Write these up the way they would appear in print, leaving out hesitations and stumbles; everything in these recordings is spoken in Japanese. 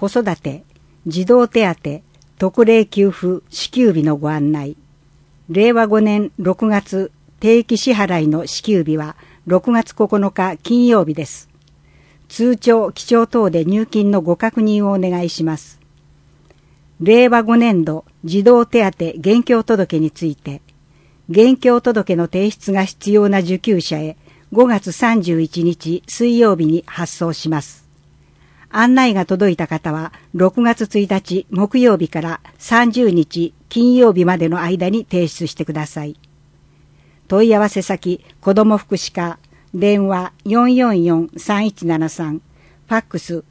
子育て、児童手当、特例給付支給日のご案内。令和5年6月定期支払いの支給日は6月9日金曜日です。通帳、記帳等で入金のご確認をお願いします。令和5年度児童手当現況届について、現況届の提出が必要な受給者へ5月31日水曜日に発送します。案内が届いた方は6月1日木曜日から30日金曜日までの間に提出してください。問い合わせ先、子ども福祉課、電話 444-3173、ファックス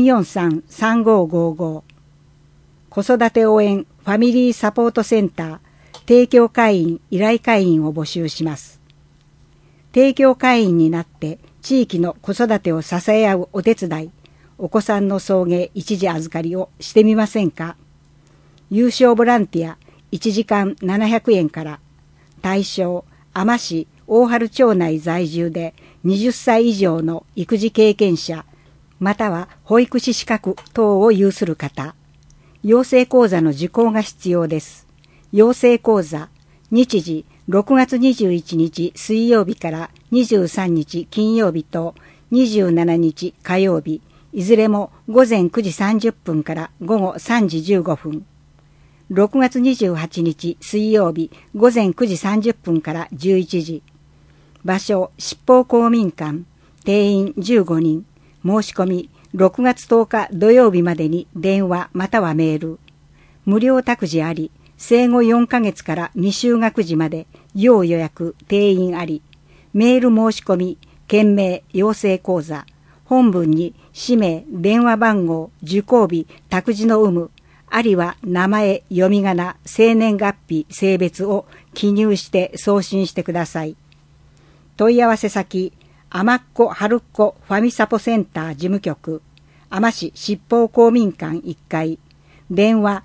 443-3555。子育て応援ファミリーサポートセンター、提供会員、依頼会員を募集します。提供会員になって地域の子育てを支え合うお手伝い、お子さんの送迎一時預かりをしてみませんか。有償ボランティア1時間700円から、対象、海士市大原町内在住で20歳以上の育児経験者、または保育士資格等を有する方。養成講座の受講が必要です。養成講座、日時6月21日水曜日から23日金曜日と27日火曜日、いずれも午前9時30分から午後3時15分。6月28日水曜日午前9時30分から11時。場所、七宝公民館。定員15人。申し込み、6月10日土曜日までに電話またはメール。無料託児あり、生後4ヶ月から未就学児まで要予約、定員あり。メール申し込み、件名、養成講座。本文に氏名、電話番号、受講日、託児の有無、ありは名前、読み仮名、生年月日、性別を記入して送信してください。問い合わせ先、天っ子春っ子ファミサポセンター事務局、海士市七宝公民館1階、電話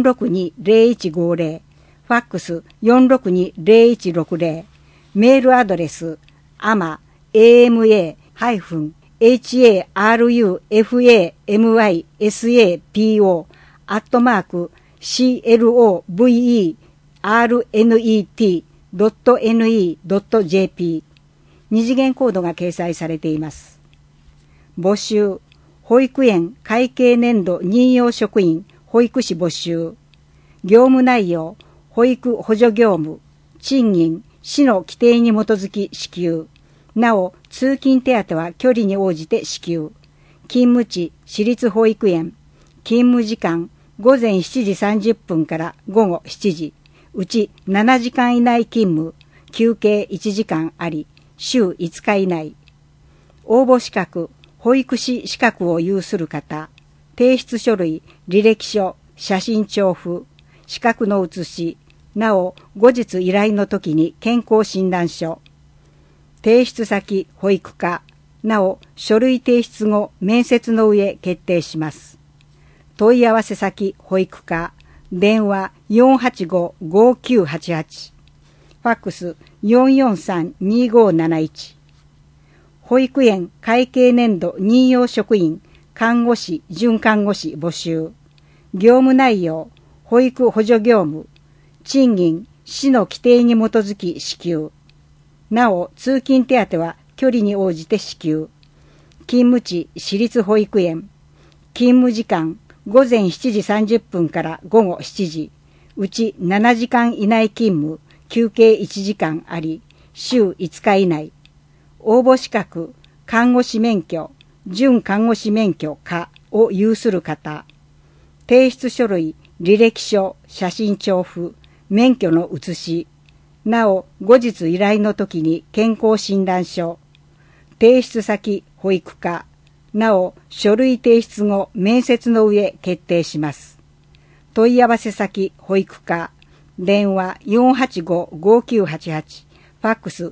462-0150、ファックス 462-0160、メールアドレス、ama harufamisapo.clovernet.ne.jp、二次元コードが掲載されています。募集、保育園会計年度任用職員、保育士募集。業務内容、保育補助業務、賃金、市の規定に基づき支給。なお、通勤手当は距離に応じて支給。勤務地、私立保育園。勤務時間、午前7時30分から午後7時。うち7時間以内勤務、休憩1時間あり。週5日以内。応募資格、保育士資格を有する方、提出書類、履歴書、写真調布、資格の写し、なお後日依頼の時に健康診断書、提出先、保育課、なお書類提出後、面接の上決定します。問い合わせ先、保育課、電話 485-5988、ファックス 443-2571。保育園会計年度任用職員、看護師、准看護師募集。業務内容、保育補助業務。賃金、市の規定に基づき支給。なお、通勤手当は距離に応じて支給。勤務地、私立保育園。勤務時間、午前7時30分から午後7時。うち7時間以内勤務。休憩1時間あり、週5日以内。応募資格、看護師免許、準看護師免許かを有する方。提出書類、履歴書、写真調布、免許の写し。なお、後日依頼の時に健康診断書。提出先、保育課。なお、書類提出後、面接の上決定します。問い合わせ先、保育課。電話 485-5988、ファックス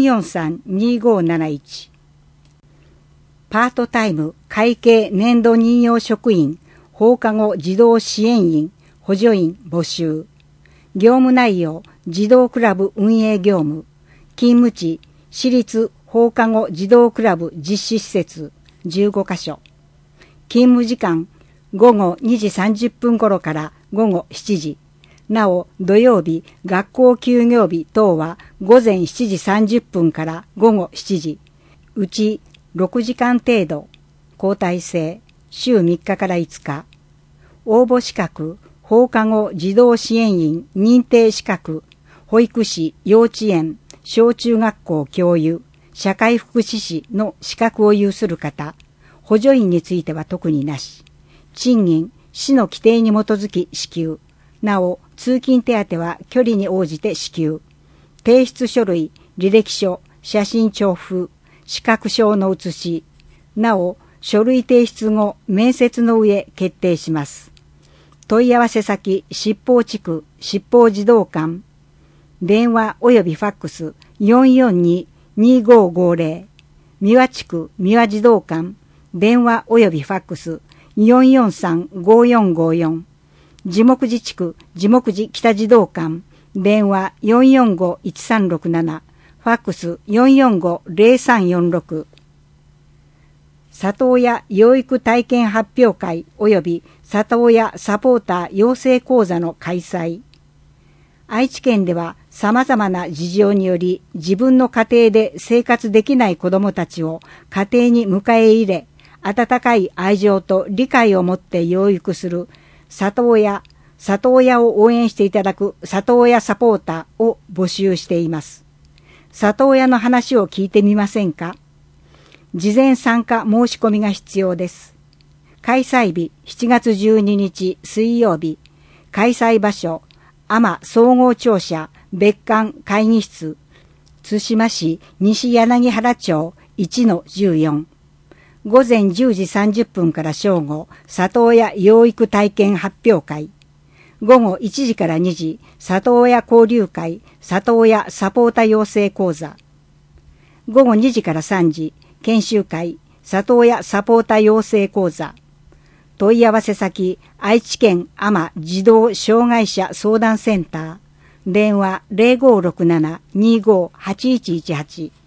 443-2571。パートタイム会計年度任用職員、放課後児童支援員、補助員募集。業務内容、児童クラブ運営業務。勤務地、私立放課後児童クラブ実施施設15カ所。勤務時間、 午後2時30分頃から午後7時。なお、土曜日、学校休業日等は午前7時30分から午後7時。うち6時間程度。交代制。週3日から5日。応募資格、放課後児童支援員認定資格、保育士、幼稚園、小中学校教諭、社会福祉士の資格を有する方、補助員については特になし。賃金、市の規定に基づき支給。なお、通勤手当は距離に応じて支給。提出書類、履歴書、写真調布、資格証の写し。なお、書類提出後、面接の上決定します。問い合わせ先、七宝地区、七宝児童館。電話及びファックス 442-2550。三輪地区、三輪児童館。電話及びファックス 443-5454。地木寺地区、地木寺北児童館。電話 445-1367。ファックス 445-0346。里親養育体験発表会及び里親サポーター養成講座の開催。愛知県では様々な事情により自分の家庭で生活できない子どもたちを家庭に迎え入れ、温かい愛情と理解を持って養育する里親を応援していただく里親サポーターを募集しています。里親の話を聞いてみませんか？事前参加申し込みが必要です。開催日7月12日水曜日。開催場所阿摩総合庁舎別館会議室津島市西柳原町 1-14。午前10時30分から正午里親養育体験発表会。午後1時から2時里親交流会里親サポータ養成講座。午後2時から3時研修会、里親サポータ養成講座。問い合わせ先、愛知県阿摩児童障害者相談センター。電話 0567-25-8118。